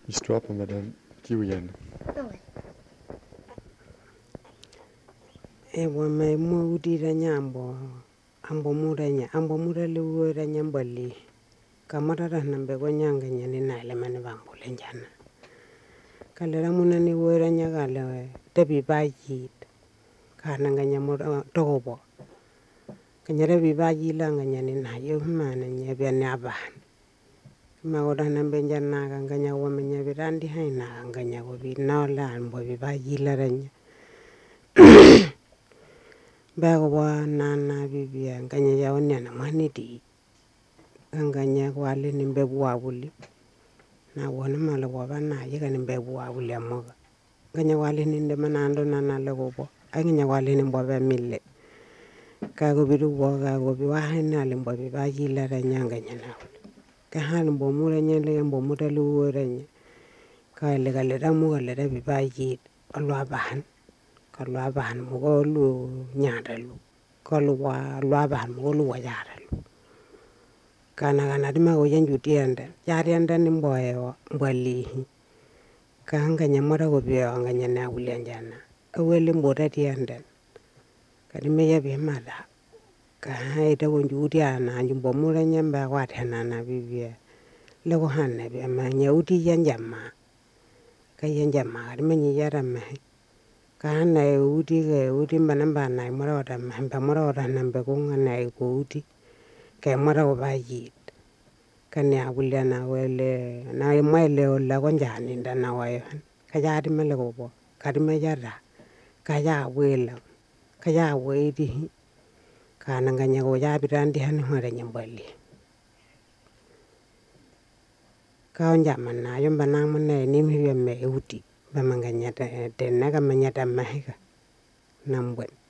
Histoire pour Madame Kiwian. Ewa mai mu di ranya ambo muranya ambo murale ranya mbali kamara nambe gonyanga nyani na le mani bambo lenjana kalera munani ranya gale tebi bayi kana nganya mura togo kanyere bi bayi la nganya ni na yo mana nya be na ba ma goda nambe njana nganya wo menya birandi haina nganya go bi na la ambo bi bayi la ranya Bawa nana bibia nganya ya onya na mani di nganya wale nimbe buwa wuli na wona mala wa na yiga nimbe buwa wuli amoga nganya wale ninde manando nana le gobo nganya wale nimbo ba mille ka go bidu wo ga go bi wa hina le mbo bi ba yila ra nyanga nyana ka hal mbo mura nyele mbo mura lu renya ka le ga le ra mu ga le ra bi ba yi alwa ban ka lwa ban mo go lu nyada lu ko lwa ban mo lu wa yara lu kana di ma go yenju tiende yari ende ni mbo mbo lihi ka nganya mara go bi nganya na wuli njana awele mbo ra tiende ka di me ya bi mala ka hai da go nju tiana nju mbo mura nyamba wa thana na bibia le go hanne bi ma nya uti yanjama ka yanjama di me ni yara me kana uti manamba na mara ora mamba mara ora nambe ko ngana ko uti ke mara go ba yi kanya wuli na wele na mele o la go njani nda na wa ka ya di mele go bo ka di me yara ka ya wela ka ya we di kana nganya go ya bi randi han hore nyambali ka njama na yomba na mane ni mi me uti ba manganya te na ga manya ta mahiga nambwe